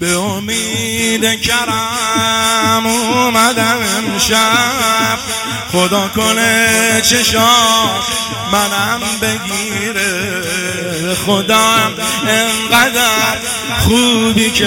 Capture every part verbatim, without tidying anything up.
به امید کرم اومدم امشب، خدا کنه چشات منم بگیره. خدا انقدر خوبی که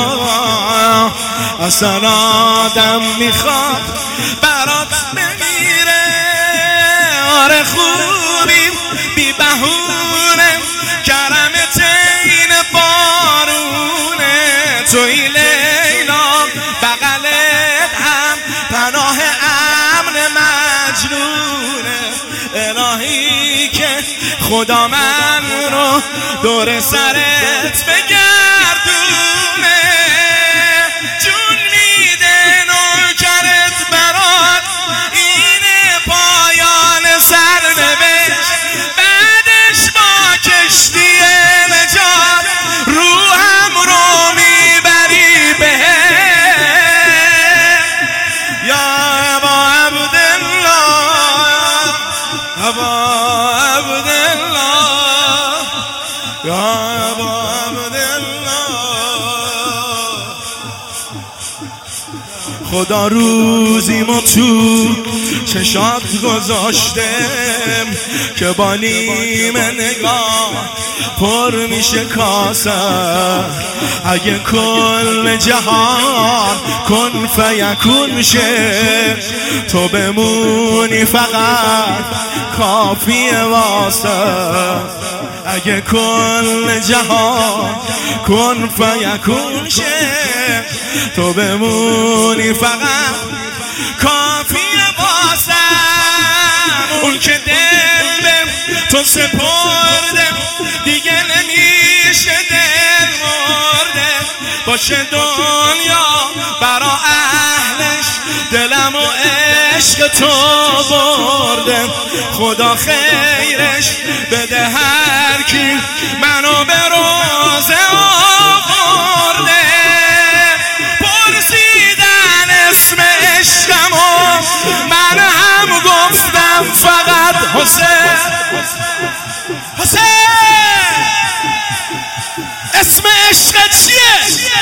اصلا آدم میخواد برات بمیره. آره خوبی بی بهونه، کرمت این بارونه، توی لیلا بغلت هم پناه امن مجنونه. الهی که خدا من رو دور سرت بگردونه، جون میده نوکرت برات اینه پایان سرنوشت. بعدش با کشتی نجات روحم رو میبری بهت. یا ابا عبدالله، ابا عبدالله، یا ابا عبدالله. خدا روزیمو تو چشات گذاشتم که با نیمه نگاه پر میشه کاسه. اگه کل جهان کن فیکون شه، تو بمونی فقط کافیه واسه. اگه کل جهان کن فیکون شه، تو بمونی فقط کافیه واسه. اون که دل به تو سپرده دیگه نمیشه دل مرده. باشه دنیا برا اهلش دلم و عشق تو برده. خدا خیرش بده هر کی منو به روزه آورده. پرسیدن اسم عشقمو من هم گفتم فقط حسین. حسین اسم عشق چیه؟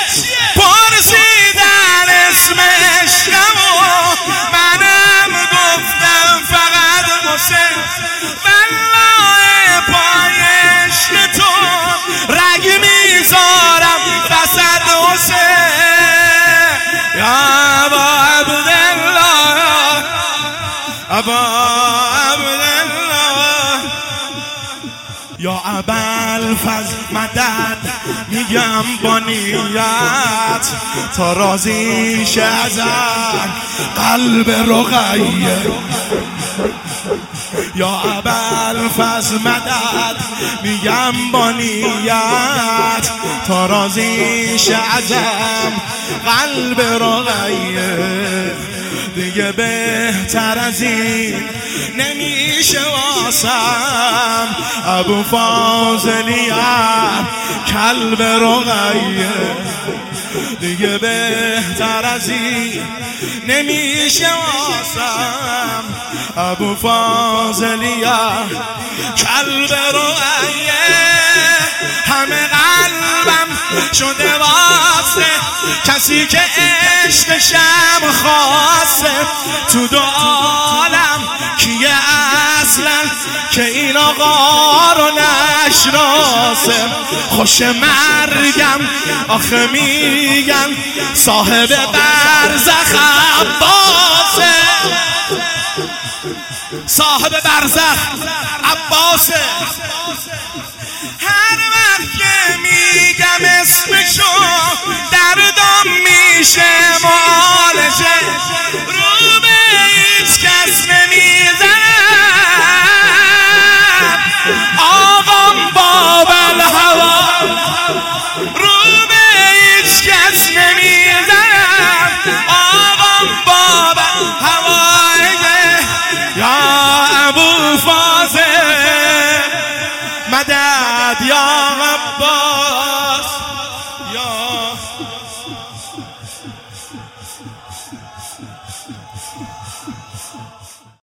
پرسیدن اسم عشقمو منم گفتم فقط حسین. والله پای عشق تو رگ میذارم وسط حسین. یا ابا عبدالله، ابا عبدالله، یا ابوالفضل مدد میگم با نیت تا راضی شه ازت قلب رقیه. یا ابوالفضل مدد میگم با نیت تا راضی شه ازم قلب رقیه. دیگه بهتر از این نمیشه واسم ابو فاضلیت کلب رقیه. دیگه بهتر از این نمیشه واسم ابو فاضلیت کلب رقیه. همه قلبم شده واسه کسی که عشقشم خاصه. تو دو عالم کیه اصلا که این آقا رو نشناسه. خوش مرگم آخه میگن صاحب برزخ عباسه. صاحب برزخ عباسه. هر وقت که میگم اسمشو دردم میشه معالجه.